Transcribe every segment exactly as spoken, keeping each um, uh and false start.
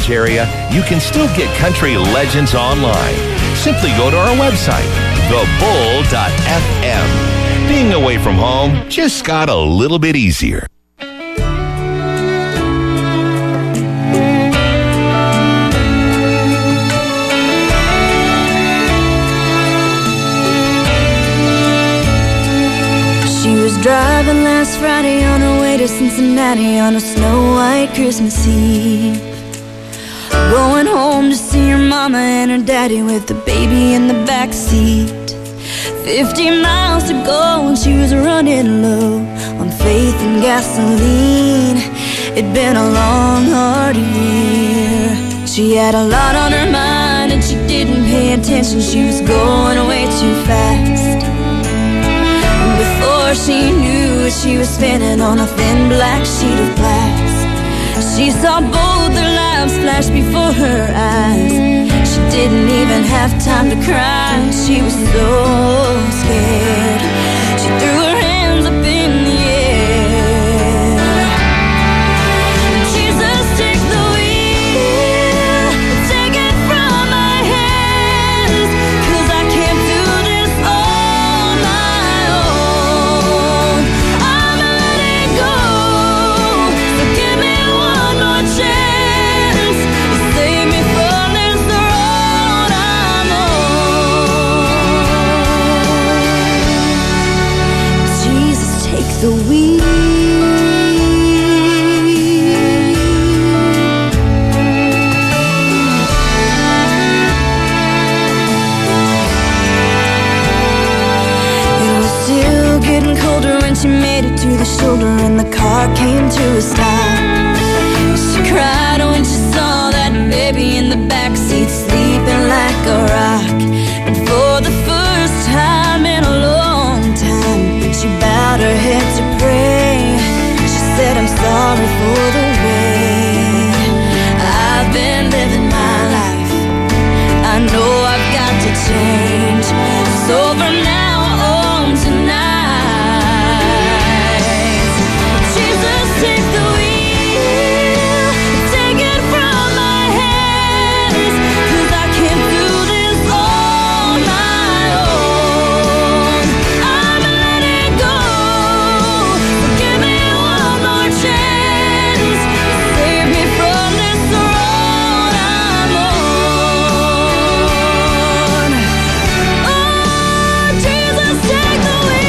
Portage area, you can still get country legends online. Simply go to our website, the bull dot f m. Being away from home just got a little bit easier. She was driving last Friday on her way to Cincinnati on a snow-white Christmas Eve. Going home to see her mama and her daddy with the baby in the back seat. Fifty miles to go and she was running low on faith and gasoline. It'd been a long, hard year. She had a lot on her mind and she didn't pay attention. She was going way too fast. And before she knew it, she was spinning on a thin black sheet of glass. She saw both their lives flash before her eyes. She didn't even have time to cry. She was so scared. She threw her hands up in the air. Jesus, take the wheel, take it from my hands, 'cause I can't do this on my own. I'm letting go, so give me one more chance. Save me from this road I'm on. Jesus, take the wheel. It was still getting colder when she made it to the shoulder and the car came to a stop. She cried when she saw that baby in the backseat sleeping like a rock. And for the first time in a long time, she bowed her head to pray. She said, I'm sorry for the way I've been living my life. I know I've got to change. So from now on tonight, Jesus, take the wheel, take it from my hands, 'cause I can't do this on my own. I'm letting go, give me one more chance, save me from this road I'm on. Oh, Jesus, take the wheel.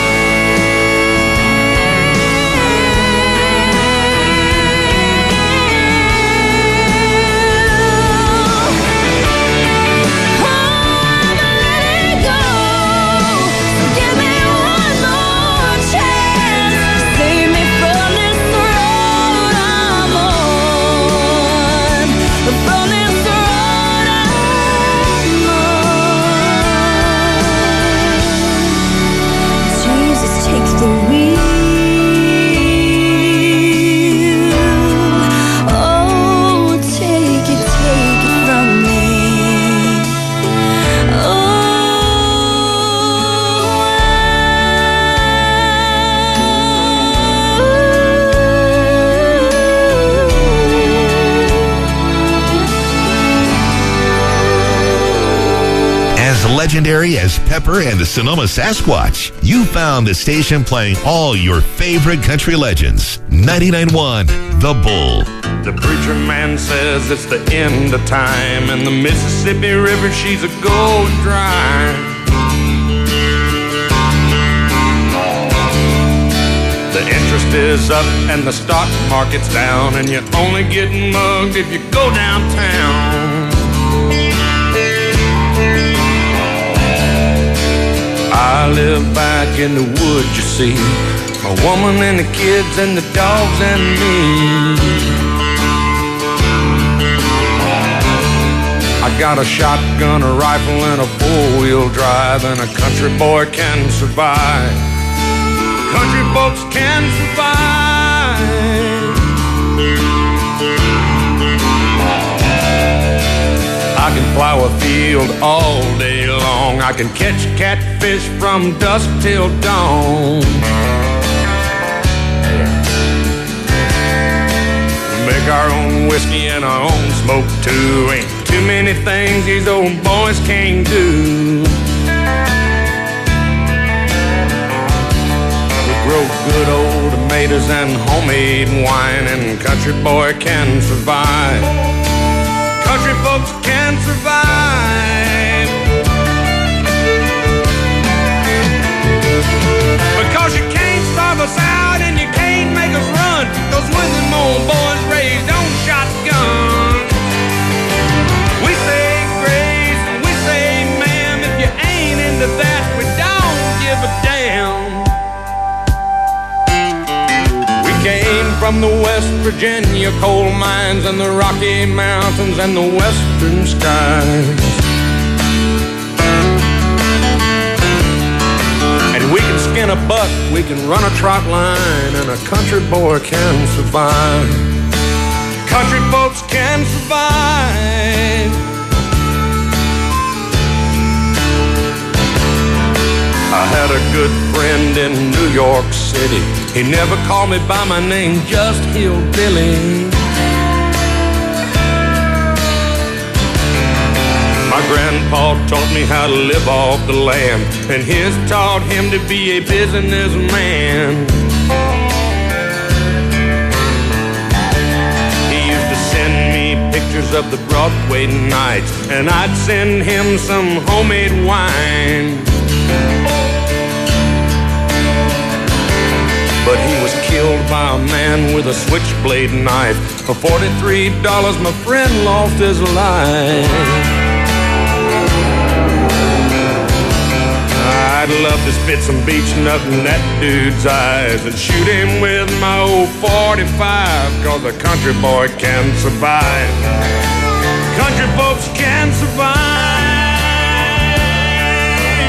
I'm letting go, give me one more chance, save me from this road I'm on, from this road I'm on. Jesus, take the wheel. Oh, take it, take it from me. As legendary as Pepper and the Sonoma Sasquatch, you found the station playing all your favorite country legends. ninety-nine point one The Bull. The preacher man says it's the end of time, and the Mississippi River, she's a going dry. The interest is up and the stock market's down, and you're only getting mugged if you go downtown. I live back in the woods, you see, my woman and the kids and the dogs and me. I got a shotgun, a rifle, and a four-wheel drive, and a country boy can survive. Country folks can survive. I can plow a field all day long. I can catch catfish from dusk till dawn. make our own whiskey and our own smoke too. Ain't too many things these old boys can't do. We grow good old tomatoes and homemade wine, and country boy can survive. Country folks can survive. Because you can't starve us out and you can't make us run, 'cause when them old boys raised on shotgun, we say grace and we say ma'am. If you ain't into that, we don't give a damn. We came from the West Virginia coal mines and the Rocky Mountains and the western skies. We can skin a buck, we can run a trot line, and a country boy can survive. Country folks can survive. I had a good friend in New York City. He never called me by my name, just Hillbilly. My grandpa taught me how to live off the land, and his taught him to be a businessman. He used to send me pictures of the Broadway nights, and I'd send him some homemade wine. But he was killed by a man with a switchblade knife. For forty-three dollars, my friend lost his life. I'd love to spit some beach nut in that dude's eyes and shoot him with my old forty-five, 'cause a country boy can survive. Country folks can survive.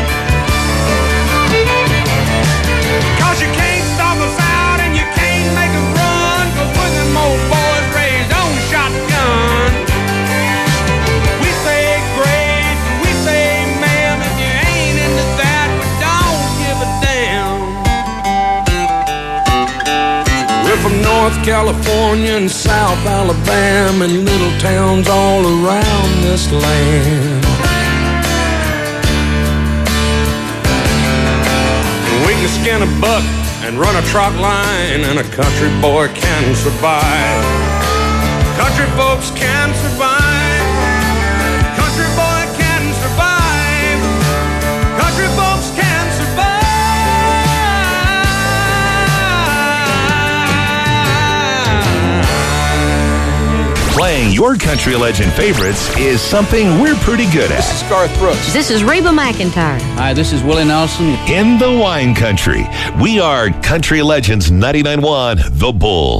'Cause you can't stop us out and you can't make us run, 'cause when them old boys raised on shotgun, we say grace and we say ma'am. If you ain't into that, we're from North California and South Alabama and little towns all around this land. We can skin a buck and run a trot line, and a country boy can survive. Country folks can survive. Country boy can survive. Country folks can survive. Playing your country legend favorites is something we're pretty good at. This is Garth Brooks. This is Reba McEntire. Hi, this is Willie Nelson. In the wine country, we are Country Legends ninety-nine point one, The Bull.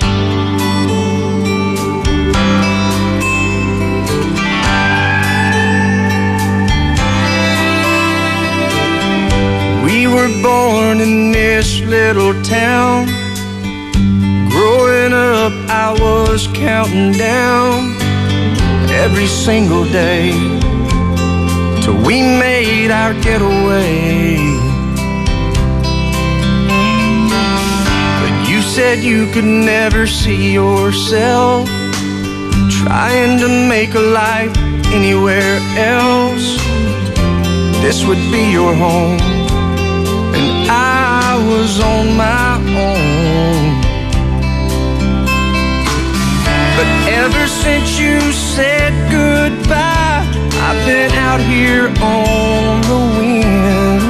We were born in this little town. Growing up, I was counting down every single day till we made our getaway. But you said you could never see yourself trying to make a life anywhere else. This would be your home, and I was on my own. But ever since you said goodbye, I've been out here on the wind.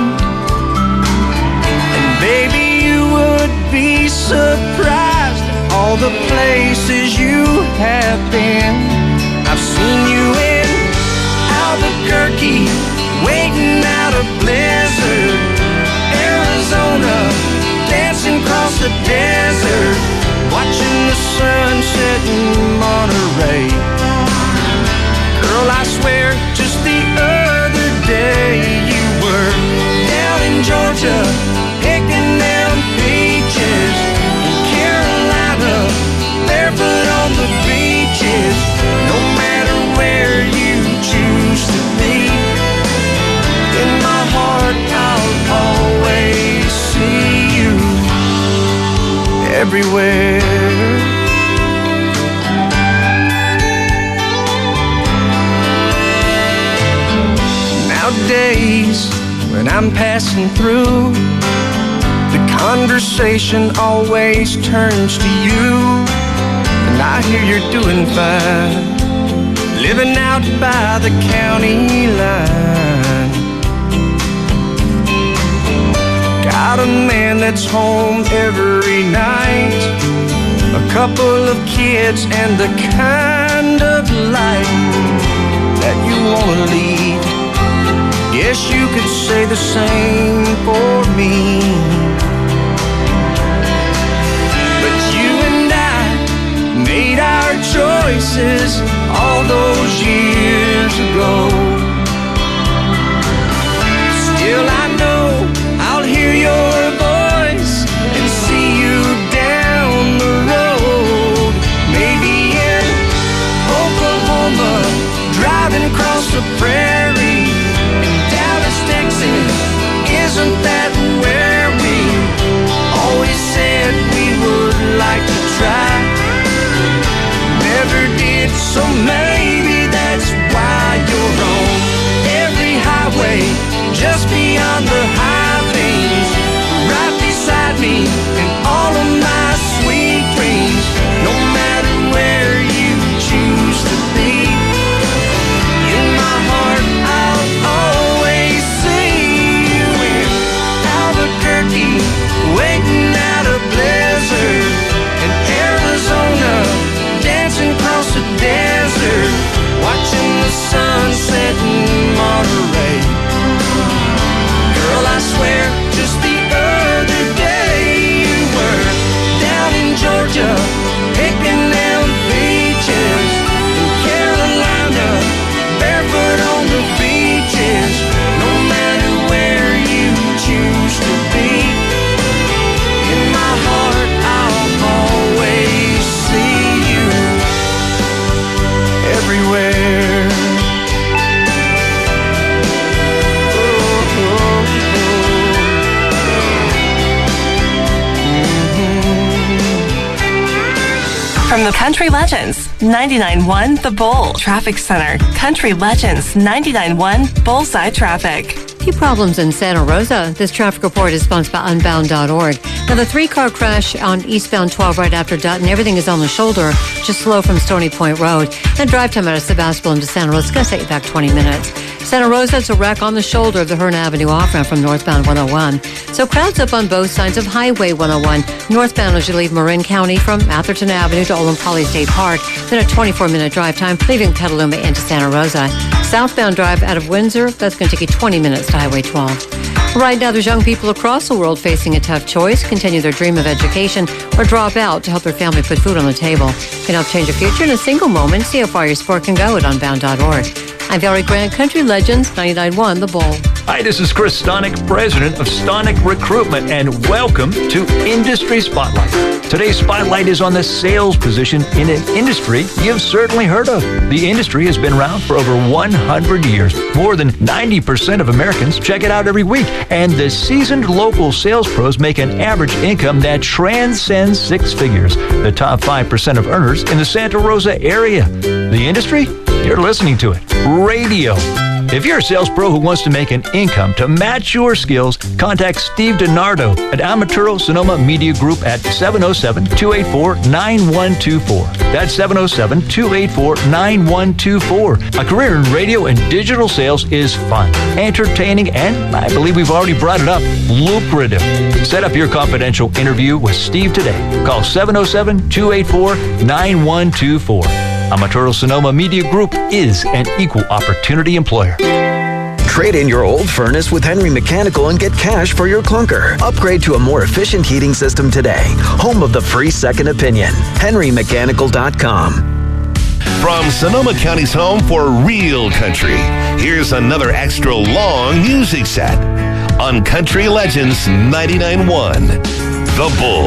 And baby, you would be surprised at all the places you have been. I've seen you in Albuquerque, waiting out a blizzard, Arizona, dancing across the desert, watching the sunset in Monterey. Girl, I swear, just the other day you were down in Georgia, picking them peaches. In Carolina, barefoot on the beaches. No matter where you choose to be, in my heart I'll always see you everywhere. days when I'm passing through, the conversation always turns to you. And I hear you're doing fine, living out by the county line. Got a man that's home every night, a couple of kids and the kind of life that you wanna lead. Guess you could say the same for me. But you and I made our choices all those years ago. Still I know I'll hear your voice and see you down the road. Maybe in Oklahoma, driving across the prairie. In Dallas, Texas, isn't that where we always said we would like to try? Never did, so maybe that's why you're on every highway, just beyond the high plains, right beside me in all of my sweet dreams. No matter where you choose to be, in my heart I'll always see you in Albuquerque, waiting out a blizzard, in Arizona, dancing across the desert, watching the sunset in Monterey. Girl, I swear, just the other day you were down in Georgia, picking them peaches, in Carolina, barefoot on the beaches. No matter where you choose to be, in my heart I'll always see you everywhere. From the Country Legends, ninety-nine point one The Bull Traffic Center. Country Legends, ninety-nine point one Bullseye Traffic. Few problems in Santa Rosa. This traffic report is sponsored by unbound dot org. Now, the three-car crash on eastbound twelve right after Dutton, everything is on the shoulder, just slow from Stony Point Road. That drive time out of Sebastopol to Santa Rosa is going to set you back twenty minutes. Santa Rosa, it's a wreck on the shoulder of the Hearn Avenue off-ramp from northbound one oh one. So crowds up on both sides of Highway one oh one. Northbound as you leave Marin County from Atherton Avenue to Olin Poly State Park. Then a twenty-four minute drive time, leaving Petaluma into Santa Rosa. Southbound drive out of Windsor, that's going to take you twenty minutes to Highway twelve. Right now, there's young people across the world facing a tough choice: continue their dream of education or drop out to help their family put food on the table. Can help change a future in a single moment. See how far your sport can go at unbound dot org. I'm Valerie Grant, Country Legends, ninety-nine point one The Bull. Hi, this is Chris Stonick, president of Stonick Recruitment, and welcome to Industry Spotlight. Today's spotlight is on the sales position in an industry you've certainly heard of. The industry has been around for over one hundred years. More than ninety percent of Americans check it out every week, and the seasoned local sales pros make an average income that transcends six figures. The top five percent of earners in the Santa Rosa area. The industry? You're listening to it. Radio. If you're a sales pro who wants to make an income to match your skills, contact Steve DiNardo at Amaturo Sonoma Media Group at seven oh seven, two eight four, nine one two four. That's seven oh seven, two eight four, nine one two four. A career in radio and digital sales is fun, entertaining, and I believe we've already brought it up, lucrative. Set up your confidential interview with Steve today. Call seven oh seven, two eight four, nine one two four. Amaturo Sonoma Media Group is an equal opportunity employer. Trade in your old furnace with Henry Mechanical and get cash for your clunker. Upgrade to a more efficient heating system today. Home of the free second opinion. henry mechanical dot com. From Sonoma County's home for real country, here's another extra long music set on Country Legends ninety-nine point one The Bull.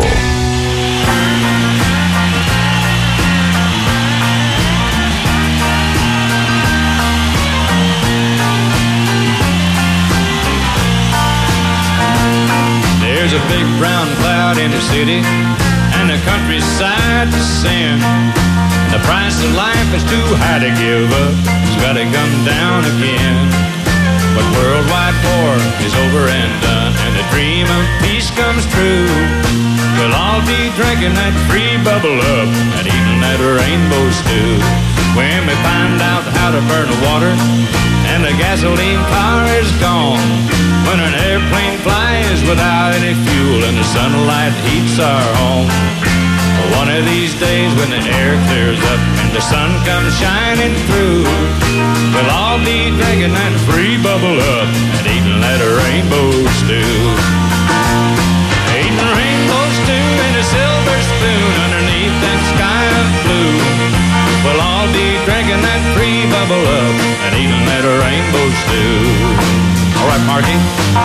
There's a big brown cloud in the city and the countryside to sin. The price of life is too high to give up. It's gotta come down again. But worldwide war is over and done, and the dream of peace comes true. We'll all be drinking that free bubble up and eating that rainbow stew. When we find out how to burn the water and the gasoline car is gone, when an airplane flies without any fuel and the sunlight heats our home. One of these days when the air clears up and the sun comes shining through, we'll all be drinking that free bubble up and eating that rainbow stew. Eating rainbow stew in a silver spoon underneath that sky of blue. We'll all be drinking that free bubble up and eating that rainbow stew. All right, Marky.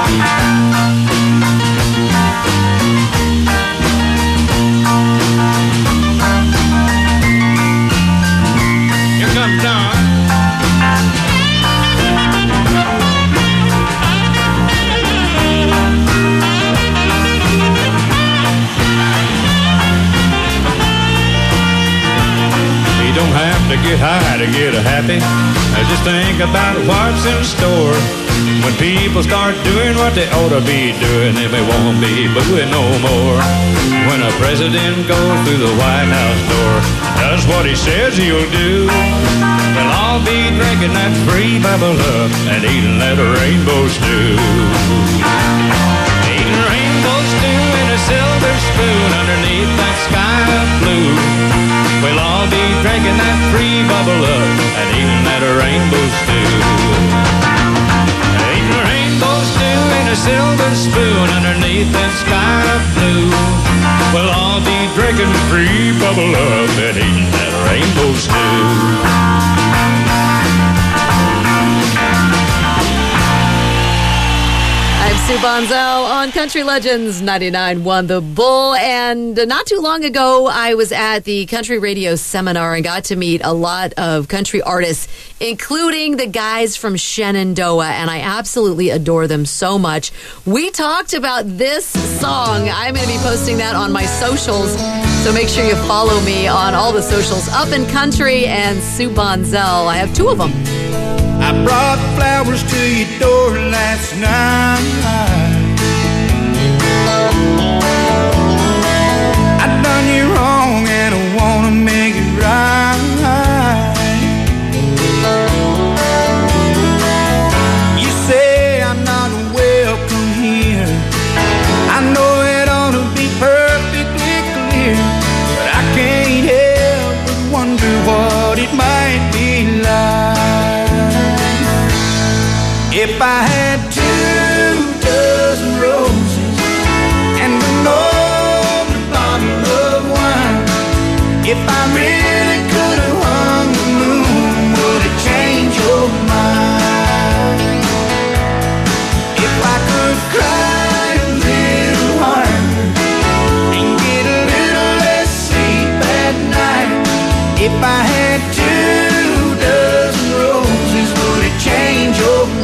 Here comes Don. You don't have to get high to get happy. Just think about what's in store. When people start doing what they ought to be doing, then we won't be booing no more. When a president goes through the White House door, does what he says he'll do, we'll all be drinking that free bubble up and eating that rainbow stew. Eating rainbow stew in a silver spoon underneath that sky of blue. We'll all be drinking that free bubble up and eating that rainbow stew. Eating rainbow stew in a silver spoon underneath that sky of blue. We'll all be drinking free bubble up and eating that rainbow stew. I'm Sue Bonzel on Country Legends ninety-nine point one The Bull. And not too long ago, I was at the Country Radio Seminar and got to meet a lot of country artists, including the guys from Shenandoah, and I absolutely adore them so much. We talked about this song. I'm going to be posting that on my socials, so make sure you follow me on all the socials. Up in Country and Sue Bonzel. I have two of them. I brought flowers to your door last night. I done you wrong and I wanna make it right. You say I'm not welcome here. I know it ought to be perfectly clear, but I can't help but wonder what it might be like if I had two dozen roses and an old bottle of wine. If I really could have hung the moon, would it change your mind? If I could cry a little harder and get a little less sleep at night. If I had two dozen roses, would it change your mind?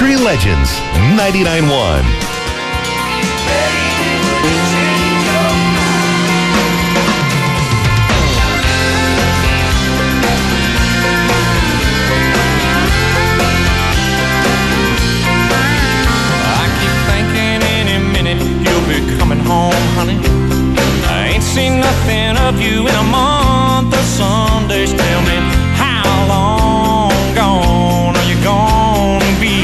Country Legends ninety-nine point one. Coming home, honey. I ain't seen nothing of you in a month of Sundays. Tell me, how long gone are you gonna be?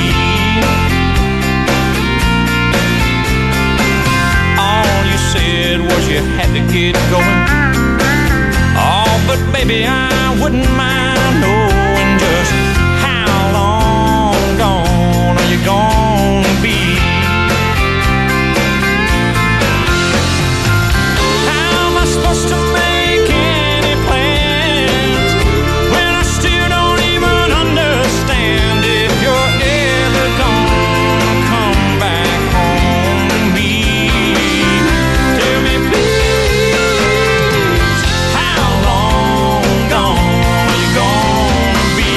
All you said was you had to get going. Oh, but baby, I wouldn't mind knowing just how long gone are you gonna be? Supposed to make any plans when I still don't even understand if you're ever gonna come back home to me. Tell me please, how long gone are you gonna be?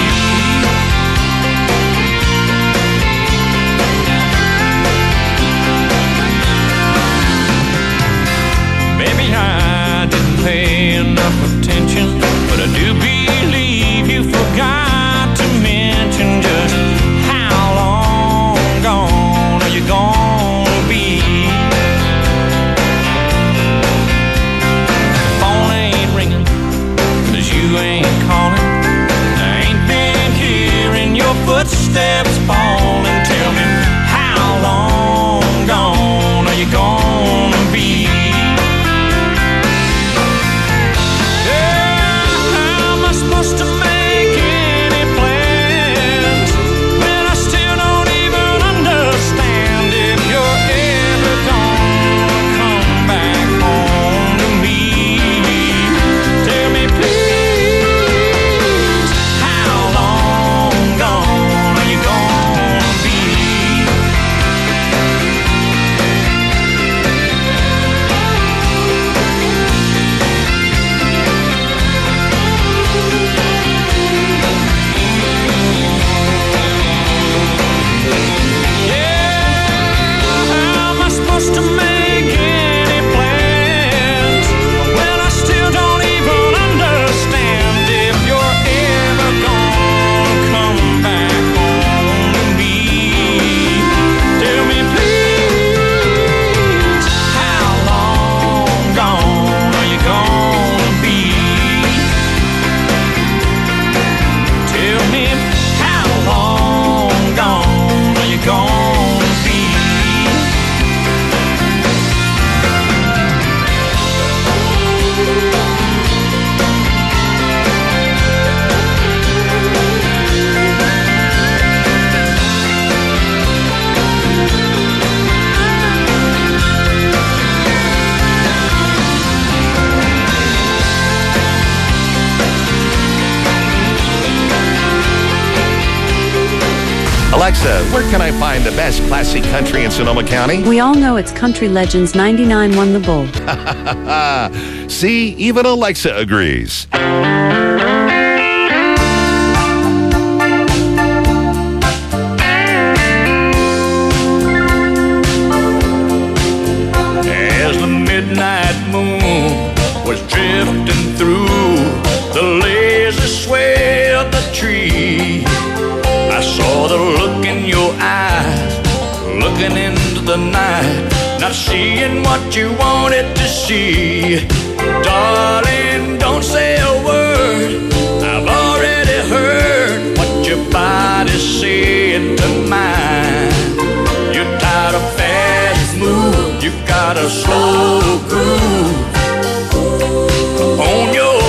Baby, I didn't pay enough attention, but I do believe you forgot to mention just how long gone are you gonna be? Phone ain't ringing, cause you ain't calling. I ain't been hearing your footsteps falling. Tell me, how long gone are you gonna be? Supposed to make any plans when I still don't even understand if you're ever gonna come back home to me. Tell me please, how long gone are you gonna be? To make any plans when I still don't even understand if you're ever gonna come back home to me. Tell me please, how long gone are you gonna be? Tell me, how long gone are you gonna be? Alexa, where can I find the best classic country in Sonoma County? We all know it's Country Legends ninety-nine point one The Bull. See, even Alexa agrees. As the midnight moon was drifting through the lazy sway of the tree, I saw the look in your eyes, looking into the night, not seeing what you wanted to see. Darling, don't say a word, I've already heard what your body's saying to mine. You're tired of fast moves, you got a slow groove on your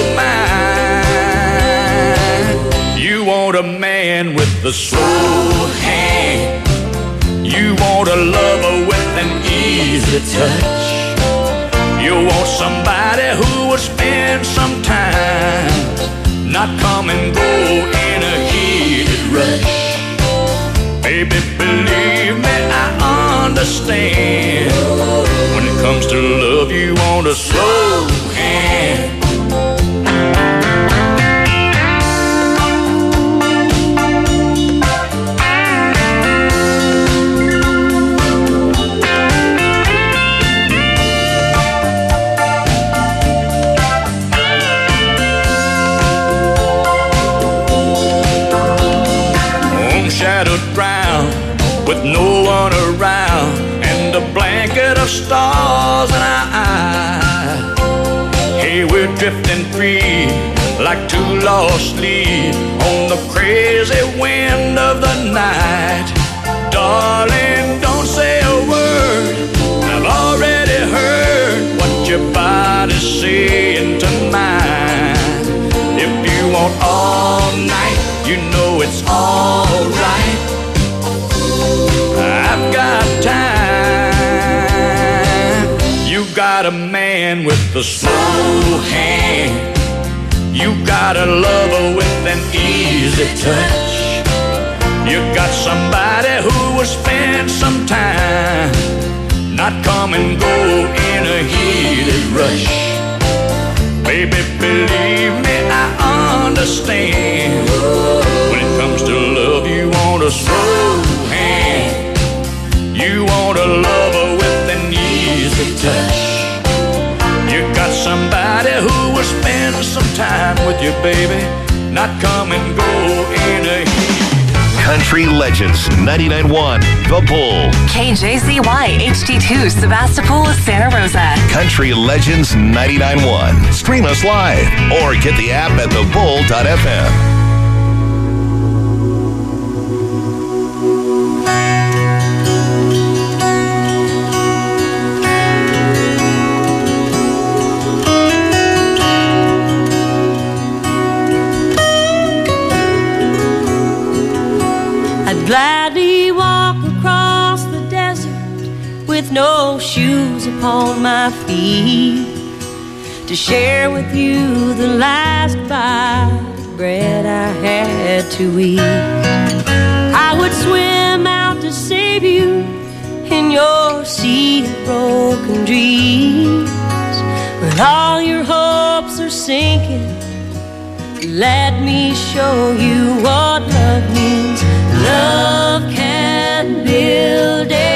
mind. You want a man with a slow hand, you want a lover with an easy touch. You want somebody who will spend some time, not come and go in a heated rush. Baby, believe me, I understand. When it comes to love, you want a slow hand. shadowed ground with no one around and a blanket of stars in our eyes. Hey, we're drifting free like two lost leaves on the crazy wind of the night. Darling, don't say a word, I've already heard what your body's saying to mine. If you want all night, you know it's alright. I've got time. You got a man with a slow hand. You got a lover with an easy touch. You got somebody who will spend some time, not come and go in a heated rush. Baby, believe me, I understand. When it comes to love, you want a slow hand. You want a lover with an easy touch. You got somebody who will spend some time with you, baby, not come and go in a heated. Country Legends ninety-nine point one, The Bull. K J Z Y H D two, Sebastopol, Santa Rosa. Country Legends ninety-nine point one. Stream us live or get the app at the bull dot f m. Gladly walk across the desert with no shoes upon my feet to share with you the last bite of bread I had to eat. I would swim out to save you in your sea of broken dreams. When all your hopes are sinking, let me show you what love means. Love can build a